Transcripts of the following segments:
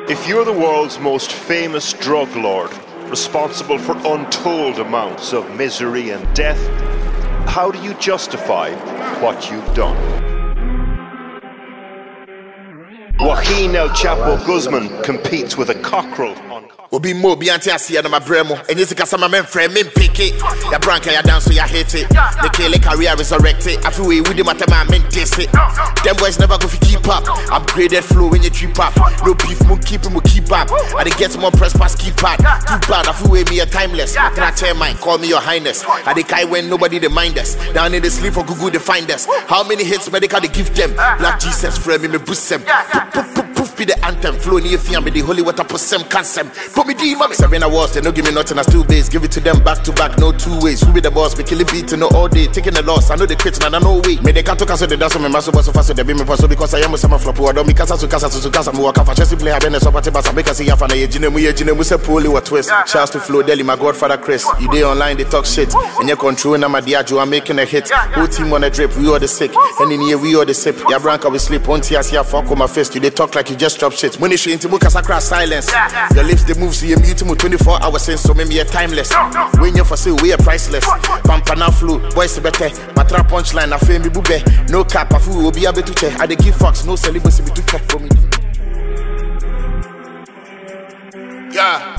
If you're the world's most famous drug lord, responsible for untold amounts of misery and death, how do you justify what you've done? Joaquin El Chapo Guzman competes with a cockerel on Obi mo bi anti asia na mabremo enye sika sama men frame men pick it ya branca ya dance so ya hate it the kill career resurrect it afi we with the matema men diss it them boys never go fi keep up upgraded flow when you trip up no beef mo keep up I dey get more press pass keep up too bad afi we me a timeless I can tell mine call me your highness I dey kai when nobody dey mind us down in the sleep for Google they find us how many hits medical they give them Black Jesus frame me boost them poof be the anthem flow near fiam the holy water put some cancel put me D mommy 7 hours they no give me nothing I still base give it to them back to back no two ways who be the boss be killing beat no all day taking the loss I know they quit and I know way me they can't talk so they dance on me maso boss so fast they be me pass because I am some flop I don't me casa to casa mo waka for Chelsea player then so party bass make us see after na yejine mu say poli what twist shouts to Flow Deli my godfather Chris you dey online they talk shit and you control na my diajo I'm making a hit whole team on a drip we all the sick and in here we all the sip ya branca we sleep on tears here fuck on my face you they talk like you just drop shit when you show into muka sakra silence your lips they move so you mute me 24 hours since so me a timeless when you for sale we are priceless pampana flow boys better matra punchline I feel me bube no cap afu obi abetu che I dey give fucks no celibacy be too check for me yeah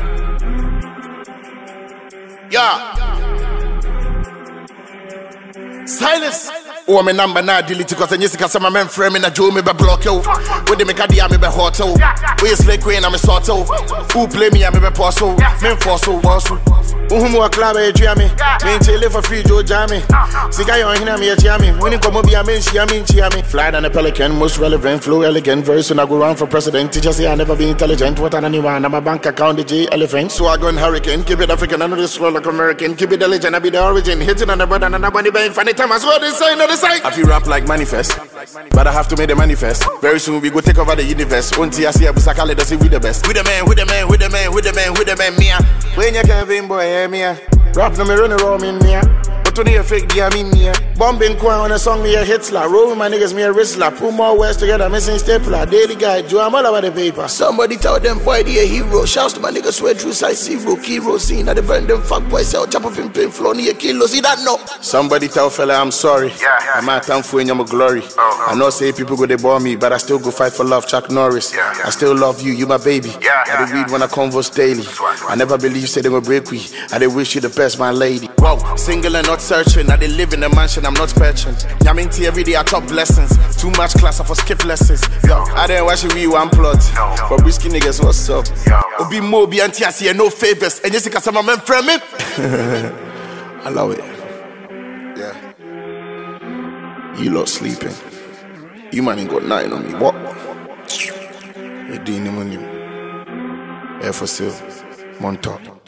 silence oh my number now delete cause any sika sama men frame na Joe me be block you with the make a me be hotel we slay queen am sort who play me am be pause men force boss who club e tria me tell for free Joe Jammy sika yo hina me tria me when you come be am chia me fly than a pelican most relevant flow elegant very soon I go run for president teacher say I never be intelligent what an anyone I'm a bank account the J elephant so I go hurricane keep it African I know this slow like American keep it the legend I be the origin hitting on the brother and nobody be funny time as well they say no I feel rap like manifest, but I have to make the manifest. Very soon we go take over the universe. Unti I see a busakale does it with the best. With the man, Mia. When you Kevin boy, Mia. Rap no me run around in Mia. But only a fake dia mean Mia. Bombing Kwan on a song me a Hitler. Roll with my niggas me a Rizzler. Put more words together, missing stapler. Daily guide, Joe I'm all over the paper. Somebody tell them boy they a hero. Shouts to my niggas swear true size zero. Key scene at the burn them fuck boy sell chop up in pain flow near kilo. See that no? Somebody tell fella I'm sorry. I'm at time for I'm a glory. I know say people go they bore me, but I still go fight for love. Chuck Norris. I still love you my baby. I dey read when I converse daily. I never believe say they will break we. I dey wish you the best my lady. Wow, single and not searching. I dey live in a mansion, I'm not patching. Yaminti every day I top blessings. Too much class I for skip lessons. I didn't watch it we one plot. But risky niggas what's up? Obi mo bi anti I see no favors. And Jessica some men frame me. I love it. You lot sleeping. You man ain't got nothing on me. What? You didn't even Air for sale. Montauk.